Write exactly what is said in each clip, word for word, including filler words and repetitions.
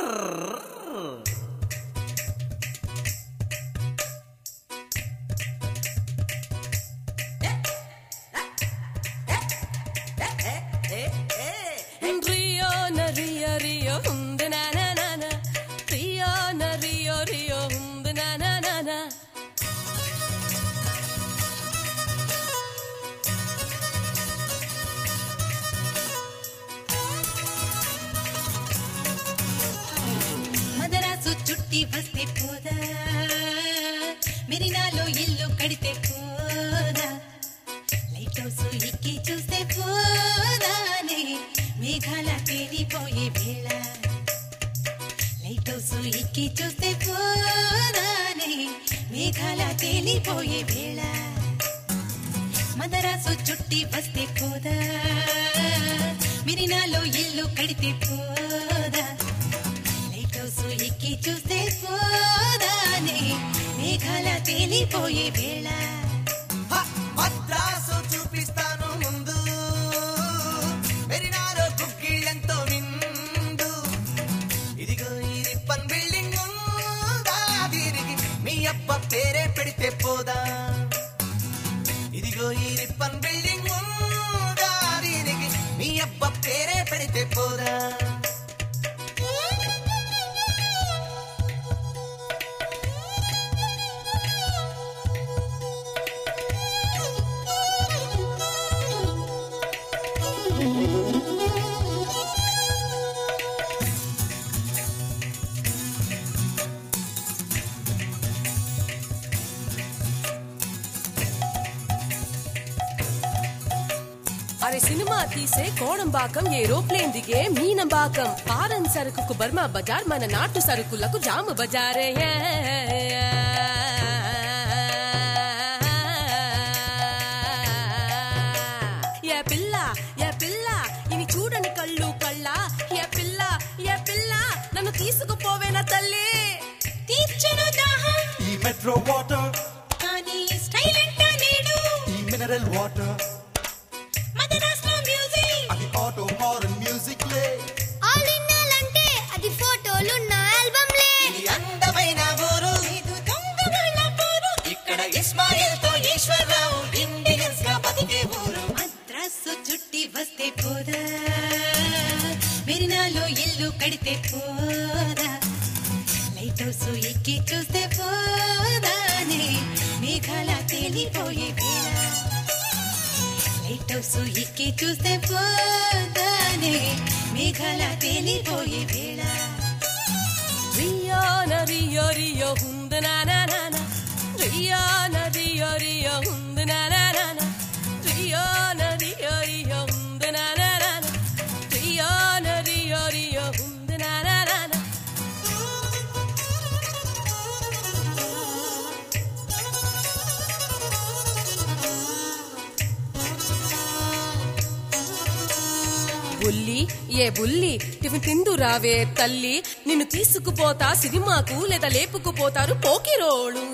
చుట్టి వస్తే పోదా మెరినాలో ఇల్లు కడితే పోదా లైట్ హౌస్ ఎక్కి చూస్తే పోదానే మేఘాల తేలిపోయే వేళ లైట్ హౌస్ ఎక్కి చూస్తే పోదానే మేఘాల తేలిపోయే వేళ మదరాసు చుట్టి వస్తే పోదా మెరినాలో ఇల్లు కడితే పోదా ఎక్కి చూస్తే పోదానే మేఘాల తేలిపోయే వేళ మద్రాసు చూపిస్తాను ముందు మెరినాలో కుక్కిళ్ళంతో విందు ఇదిగో ఈ రిప్పన్ బిల్డింగ్ ఉందా దీనికి మీ అబ్బ పేరే పెడితే పోదా ఇదిగో ఈ రిప్పన్ బిల్డింగ్ ఉందా దీనికి మీ అబ్బ పేరే పెడితే పోదా అరే సినిమా తీసే కోడంబాకం ఏరోప్లేన్ దిగే మీనంబాకం పారన్ సరుకుకు బర్మా బజార్ మన నాటు సరుకులకు జాము బజారే ఏ పిల్ల ఏ పిల్ల ఇని చూడని కళ్ళు కళ్ళ ఏ పిల్ల ఏ పిల్ల నన్ను తీసుకుపోవేనా తల్లి తీర్చను దాహం ఈ మెట్రో వాటర్ కానీ స్టైల్ అంట నేడు ఈ mineral water auto horn music లే ఆల్ ఇన్ ఆల్ అంటే అది ఫోటోలున్న ఆల్బమ్ లే ఇది అందమైన ఊరు ఇది దొంగల పోరు ఇక్కడ ఇస్మాయిల్ తో ఈశ్వరరావు ఇండియన్స్ గా బతికే ఊరు మద్రాసు చుట్టి వస్తే పోదా మెరినాలో ఇల్లు కడితే పోదా లైట్ హౌస్ ఎక్కి చూస్తే పోదానే మేఘాల తేలిపోయే వేళ లైట్ హౌస్ ఎక్కి చూస్తే పోదానే మేఘాల తేలిపోయే వేళ రియో నరియో రియో హుందనానానా రియో నరియో రియో హుందనానానా రియో నరియో రియో హుందనానానా రియో నరియో రియో హుందనానానా బుల్లి ఏ బుల్లి టిఫిన్ తిందు రావే తల్లి నిన్ను తీసుకుపోతా సినిమాకు లేదా లేపుకుపోతారు పోకిరోళ్ళు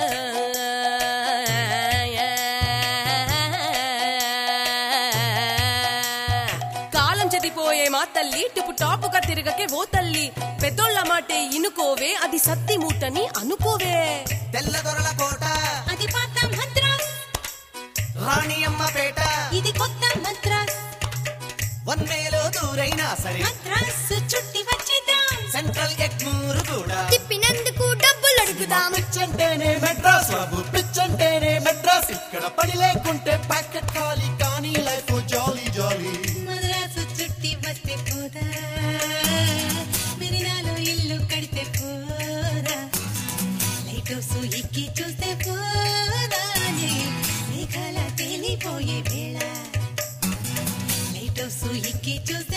కాలం చెదిపోయే మా తల్లి టిపు టాపుగా తిరగకే ఓ తల్లి పెద్దోళ్ళ మాటే ఇనుకోవే అది సత్తి మూటని అనుకోవే తెల్ల దొరల కోట అది పాత మద్రాస్ రాణి అమ్మ పేట ఇది కొత్త మద్రాస్ వన్వేలో దూరైనా సరే మద్రాసు చుట్టి వచ్చేద్దాం సెంట్రల్ ఎగ్మూరు కూడా తిప్పినందుకు డబ్బులు అడుగుదాం పిచ్చంటేనే మెడ్రాస్ బాబు పిచ్చంటేనే మెడ్రాస్ ఇక్కడ పని లేకుంటే ప్యాకెట్ ఖాళీ కానీ లైఫ్ జాలీ జాలీ మద్రాసు చుట్టి వస్తే పోదా మెరినాలో ఇల్లు కడితే పోదా లైట్ హౌస్ ఎక్కి చూస్తే పోదానే మేఘాల తేలిపోయే వేళ లైట్ హౌస్ ఎక్కి చూస్తే